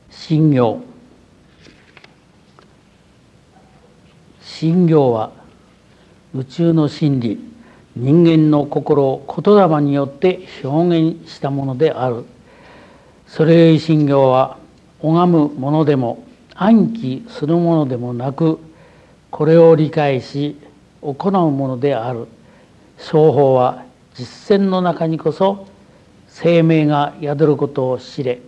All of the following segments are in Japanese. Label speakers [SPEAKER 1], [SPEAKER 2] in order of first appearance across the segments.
[SPEAKER 1] 心行。心行は宇宙の真理、人間の心を言霊によって表現したものである。それゆえ心行は拝むものでも暗記するものでもなく、これを理解し行うものである。商法は実践の中にこそ生命が宿ることを知れ。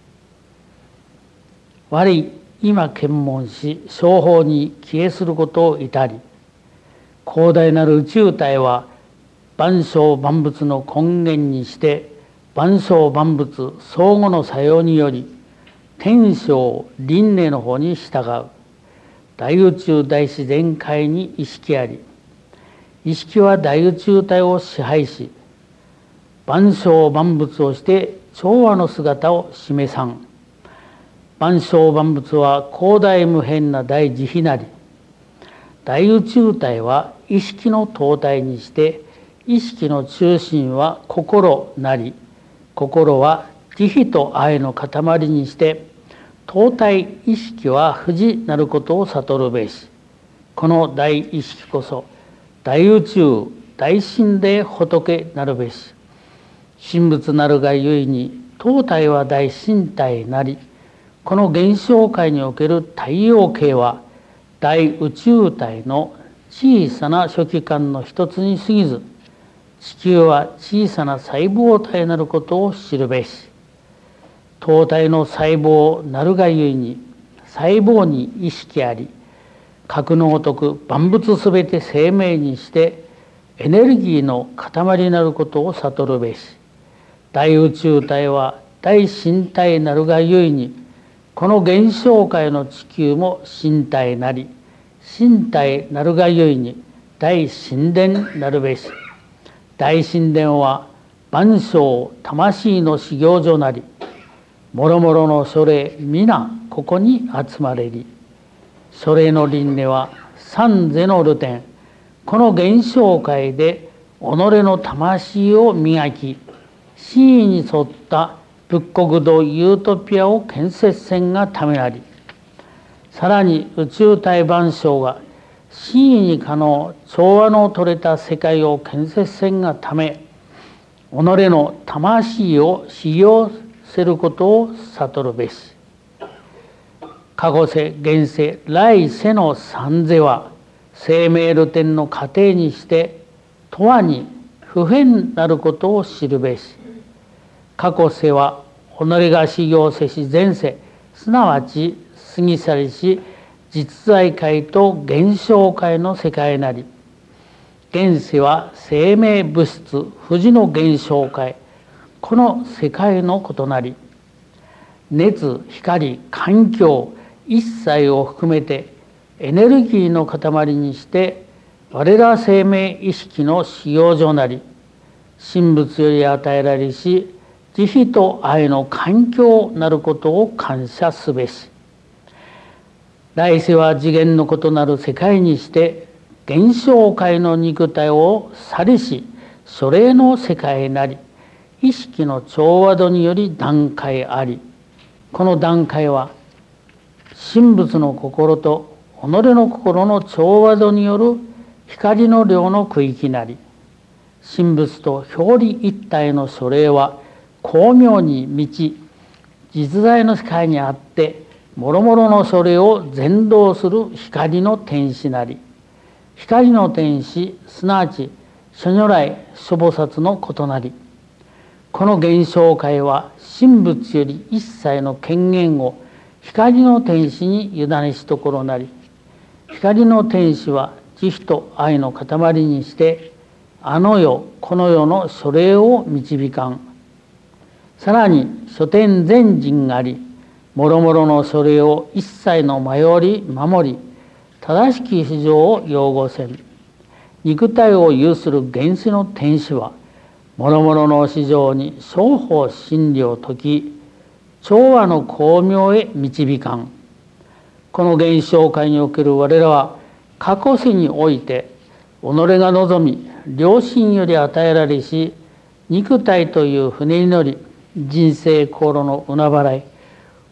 [SPEAKER 1] 我今検問し商法に帰依することを至り、広大なる宇宙体は万象万物の根源にして万象万物相互の作用により天正輪廻の方に従う。大宇宙大自然界に意識あり、意識は大宇宙体を支配し、万象万物をして調和の姿を示さん。万象万物は広大無辺な大慈悲なり、大宇宙体は意識の統体にして、意識の中心は心なり、心は慈悲と愛の塊にして、統体意識は不慈なることを悟るべし。この大意識こそ大宇宙大神で仏なるべし。神仏なるがゆえに統体は大神体なり、この現象界における太陽系は大宇宙体の小さな初期間の一つに過ぎず、地球は小さな細胞体なることを知るべし。統体の細胞なるがゆえに細胞に意識あり、核のごとく万物すべて生命にしてエネルギーの塊なることを悟るべし。大宇宙体は大神体なるがゆえに、この現象界の地球も神体なり、神体なるがゆえに大神殿なるべし。大神殿は万象魂の修行所なり、もろもろの書類皆ここに集まれり。書類の輪廻は三世の流転、この現象界で己の魂を磨き、真意に沿った仏国土ユートピアを建設せんがためなり。さらに宇宙体万象が真意に可能調和の取れた世界を建設せんがため、己の魂を修行せることを悟るべし。過去世現世来世の三世は生命流転の過程にして永遠に不変なることを知るべし。過去世は己が修行せし前世、すなわち過ぎ去りし実在界と現象界の世界なり、現世は生命物質不慈の現象界、この世界のことなり、熱光環境一切を含めてエネルギーの塊にして我ら生命意識の修行所なり、神仏より与えられし慈悲と愛の環境なることを感謝すべし。来世は次元の異なる世界にして現象界の肉体を去りし書類の世界なり、意識の調和度により段階あり、この段階は神仏の心と己の心の調和度による光の量の区域なり、神仏と表裏一体の書類は巧妙に満ち、実在の世界にあってもろもろのそれを全導する光の天使なり、光の天使すなわち諸如来諸菩薩のことなり、この現象界は神仏より一切の権限を光の天使に委ねしところなり、光の天使は慈悲と愛の塊にしてあの世この世の書類を導かん。さらに諸天全人があり、もろもろの書類を一切の迷り守り、正しき非常を擁護せん。肉体を有する原始の天使はもろもろの市場に双方真理を説き、調和の巧妙へ導かん。この現象界における我らは過去世において己が望み良心より与えられし肉体という船に乗り、人生航路の海原へ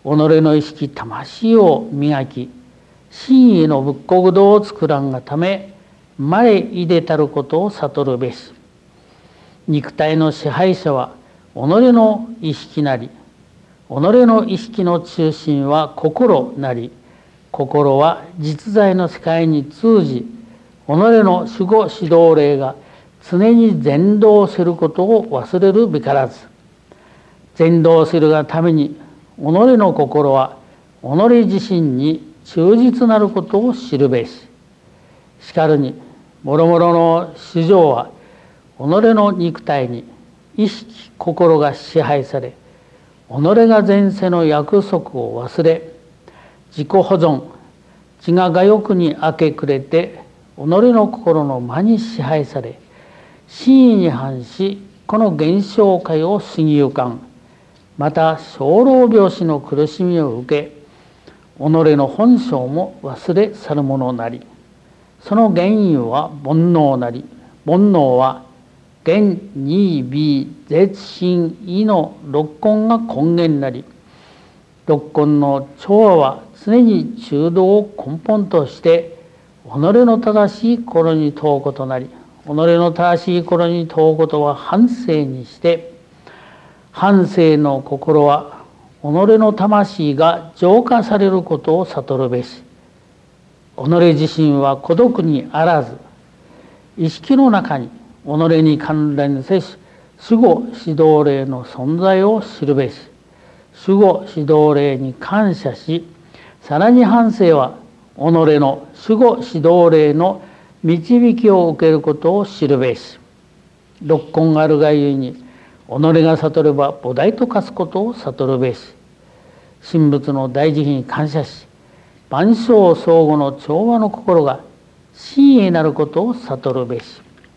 [SPEAKER 1] の意識魂を磨き、真意の仏国土を作らんがため、まれいでたることを悟るべし。肉体の支配者は己の意識なり、己の意識の中心は心なり、心は実在の世界に通じ、己の守護指導霊が常に全導することを忘れるべからず、全導するがために己の心は己自身に忠実なることを知るべし。しかるに諸々の衆生は己の肉体に意識心が支配され、己が前世の約束を忘れ、自己保存自我が欲に明け暮れて己の心の魔に支配され、真意に反しこの現象界を過ぎゆかん、また生老病死の苦しみを受け、己の本性も忘れ去るものなり、その原因は煩悩なり、煩悩は現二美絶心意の六根が根源なり、六根の調和は常に中道を根本として己の正しい心に問うことなり、己の正しい心に問うことは反省にして、反省の心は己の魂が浄化されることを悟るべし。己自身は孤独にあらず、意識の中に己に関連せし守護指導霊の存在を知るべし。守護指導霊に感謝し、さらに反省は己の守護指導霊の導きを受けることを知るべし。六根があるがゆえに己が悟れば菩提と化すことを悟るべし。神仏の大慈悲に感謝し、万象相互の調和の心が真意なることを悟るべし。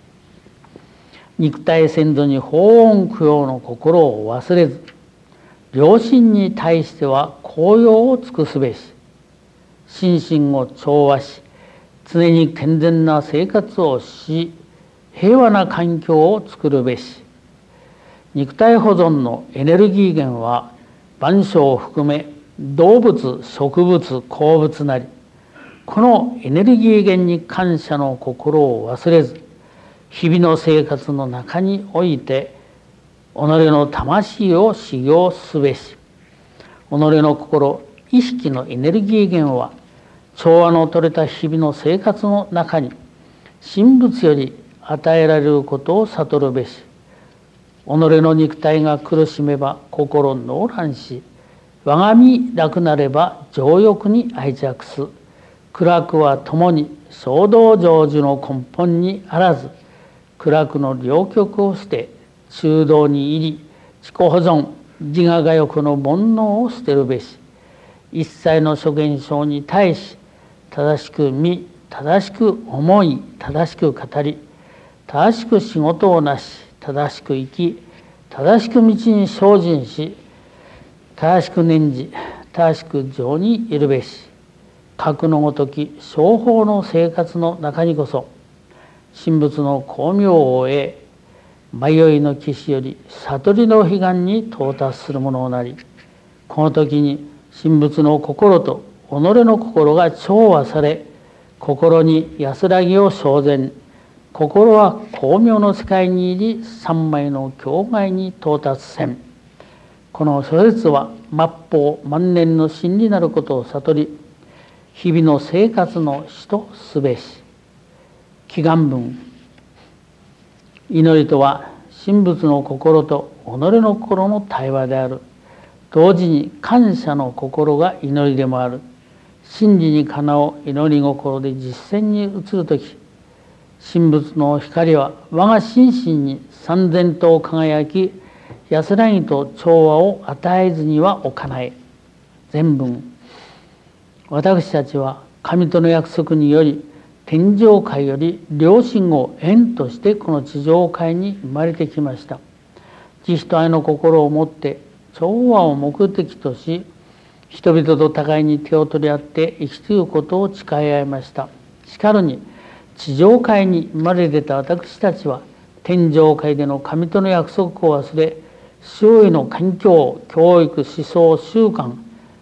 [SPEAKER 1] 肉体先祖に法恩供養の心を忘れず、良心に対しては孝養を尽くすべし。心身を調和し、常に健全な生活をし、平和な環境を作るべし。肉体保存のエネルギー源は万象を含め動物、植物、鉱物なり、このエネルギー源に感謝の心を忘れず、日々の生活の中において己の魂を修行すべし。己の心、意識のエネルギー源は調和の取れた日々の生活の中に神仏より与えられることを悟るべし。己の肉体が苦しめば心動乱し、我が身楽なれば情欲に愛着す。苦楽は共に衝動成就の根本にあらず、苦楽の両極を捨て中道に入り、自己保存自我が欲の煩悩を捨てるべし。一切の諸現象に対し正しく見、正しく思い、正しく語り、正しく仕事をなし、正しく生き、正しく道に精進し、正しく念じ、正しく情にいるべし。格のごとき正法の生活の中にこそ神仏の光明を得、迷いの岸より悟りの彼岸に到達するものなり、この時に神仏の心と己の心が調和され、心に安らぎを生然、心は光明の世界に入り三昧の境界に到達せん。この諸説は末法万年の真理なることを悟り、日々の生活の主とすべし。祈願文。祈りとは神仏の心と己の心の対話である。同時に感謝の心が祈りでもある。真理にかなう祈り心で実践に移るとき、神仏の光は我が心身に三千と輝き、安らぎと調和を与えずにはおかない。全文。私たちは神との約束により、天上界より良心を縁としてこの地上界に生まれてきました。慈悲と愛の心を持って調和を目的とし、人々と互いに手を取り合って生きていくことを誓い合いました。しかるに地上界に生まれ出た私たちは、天上界での神との約束を忘れ、周囲の環境、教育、思想、習慣、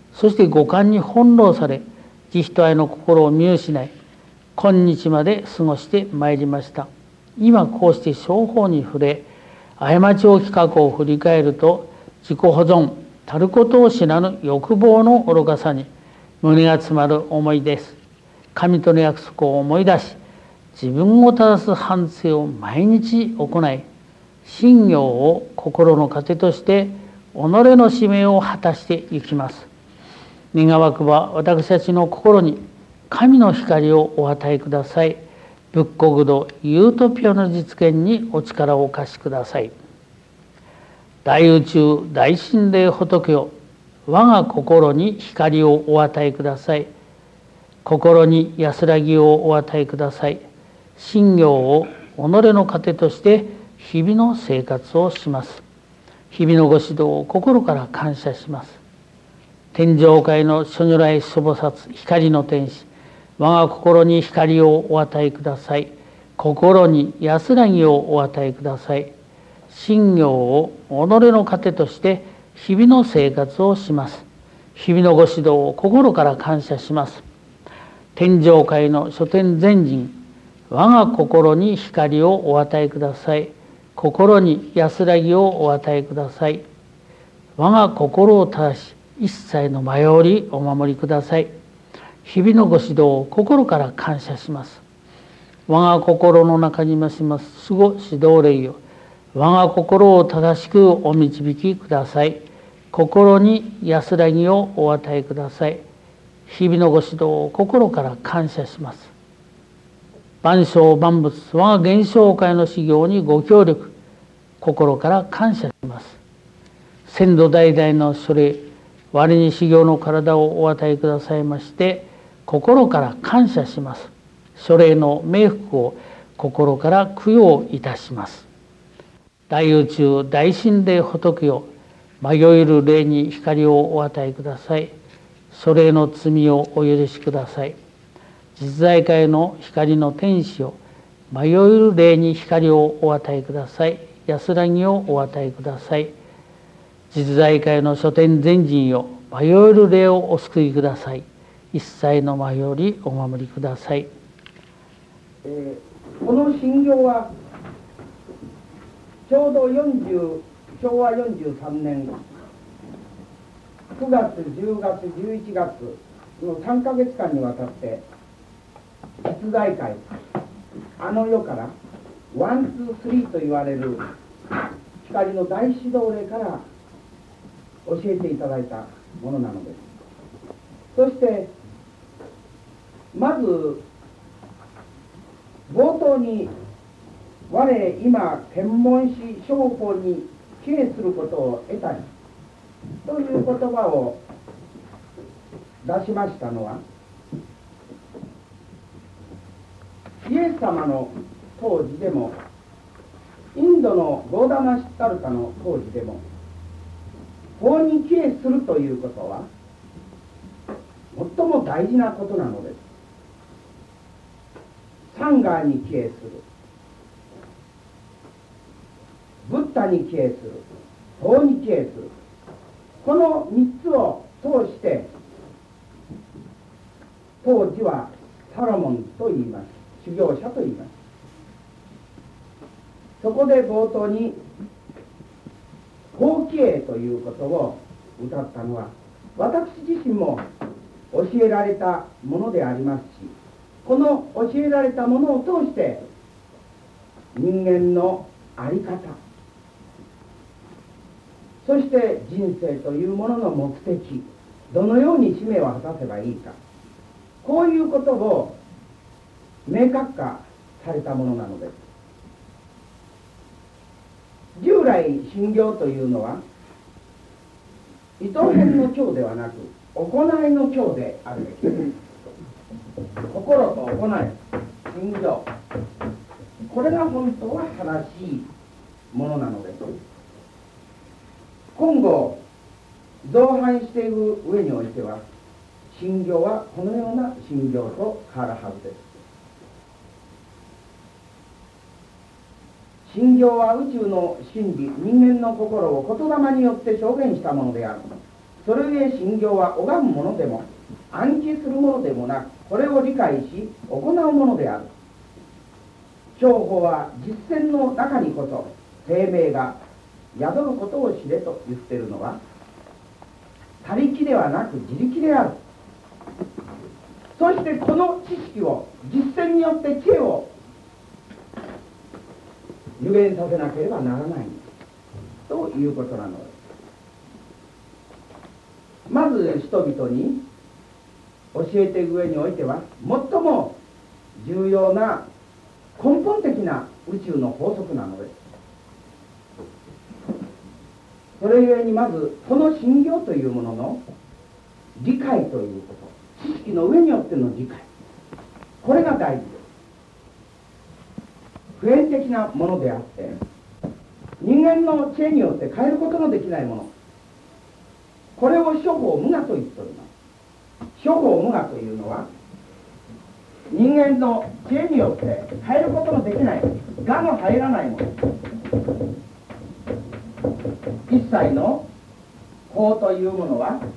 [SPEAKER 1] そして五感に翻弄され、慈悲と愛の心を見失い、今日まで過ごしてまいりました。今こうして商法に触れ、過ちを過去を振り返ると、自己保存たることを知らぬ欲望の愚かさに胸が詰まる思いです。神との約束を思い出し、自分を正す反省を毎日行い、信行を心の糧として己の使命を果たしていきます。願わくば私たちの心に神の光をお与えください。仏国土ユートピアの実現にお力をお貸しください。大宇宙大神霊仏よ、我が心に光をお与えください。心に安らぎをお与えください。信行を己の糧として日々の生活をします。日々のご指導を心から感謝します。天上界の諸如来諸菩薩光の天使、我が心に光をお与えください。心に安らぎをお与えください。信行を己の糧として日々の生活をします。日々のご指導を心から感謝します。天上界の諸天全人、我が心に光をお与えください。心に安らぎをお与えください。我が心を正し、一切の迷いお守りください。日々のご指導を心から感謝します。我が心の中に増します守護指導霊よ、我が心を正しくお導きください。心に安らぎをお与えください。日々のご指導を心から感謝します。万象万物、我が現象界の修行にご協力、心から感謝します。先祖代々の書霊、我に修行の体をお与えくださいまして、心から感謝します。書霊の冥福を心から供養いたします。大宇宙大神霊仏よ、迷える霊に光をお与えください。書霊の罪をお許しください。実在界の光の天使よ、迷える霊に光をお与えください。安らぎをお与えください。実在界の諸天全人よ、迷える霊をお救いください。一切の迷いお守りください。
[SPEAKER 2] この信行はちょうど昭和43年9月10月11月の3ヶ月間にわたって実在界、あの世からワンツースリーと言われる光の大指導霊から教えていただいたものなのです。そしてまず冒頭に我今検問し商法に帰することを得たりという言葉を出しましたのは、イエス様の当時でもインドのゴーダマ・シッタルタの当時でも、法に帰するということは最も大事なことなのです。サンガーに帰する、ブッダに帰する、法に帰する、この3つを通して当時はサロモンと言います。修行者と言います。そこで冒頭に法帰依ということを歌ったのは、私自身も教えられたものでありますし、この教えられたものを通して人間の在り方、そして人生というものの目的、どのように使命を果たせばいいか、こういうことを明確化されたものなのです。従来信行というのは糸編の教ではなく行いの教であるべきです。心と行い、信行、これが本当は正しいものなのです。今後造反していく上においては、信行はこのような信行と変わるはずです。信行は宇宙の真理、人間の心を言霊によって証言したものである。 それゆえ信行は拝むものでも暗記するものでもなく、これを理解し行うものである。商法は実践の中にこそ生命が宿ることを知れと言っているのは、他力ではなく自力である。そしてこの知識を実践によって知恵を具現させなければならないということなのです。まず人々に教えていく上においては、最も重要な根本的な宇宙の法則なのです。それゆえにまずこの信行というものの理解ということ、知識の上によっての理解、これが大事です。普遍的なものであって、人間の知恵によって変えることのできないもの、これを諸法無我と言っております。諸法無我というのは、人間の知恵によって変えることのできない、我の入らないもの、一切の法というものは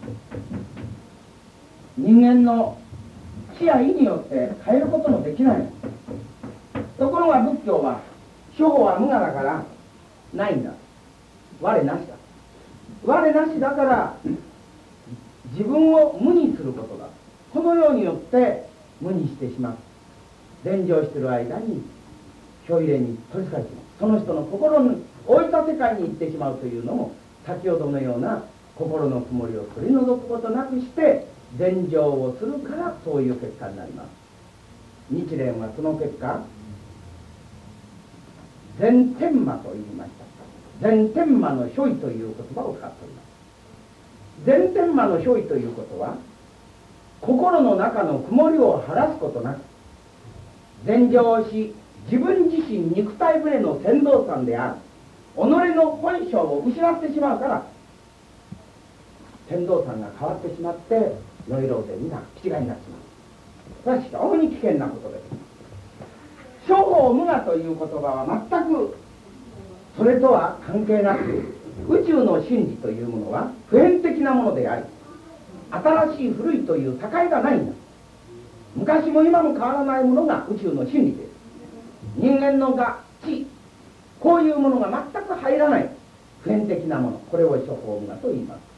[SPEAKER 2] 人間の知や意によって変えることのできない。ところが仏教は諸法は無我だからないんだ、我なしだ、我なしだから自分を無にすることだ、このようによって無にしてしまう。伝承している間に虚入れに取りつかれてしまう。その人の心に置いた世界に行ってしまうというのも、先ほどのような心の曇りを取り除くことなくして伝承をするから、そういう結果になります。日蓮はその結果全天魔と言いました。全天魔の所意という言葉を使っております。全天魔の所意ということは、心の中の曇りを晴らすことなく伝承をし、自分自身肉体船の船頭さんである己の本性を失ってしまうから、船頭さんが変わってしまってノイローゼになる、気違いになってしまう。これは非常に危険なことです。諸法無我という言葉は全くそれとは関係なく、宇宙の真理というものは普遍的なものであり、新しい古いという境がないんだ。昔も今も変わらないものが宇宙の真理です。人間の我、知、こういうものが全く入らない普遍的なもの、これを諸法無我と言います。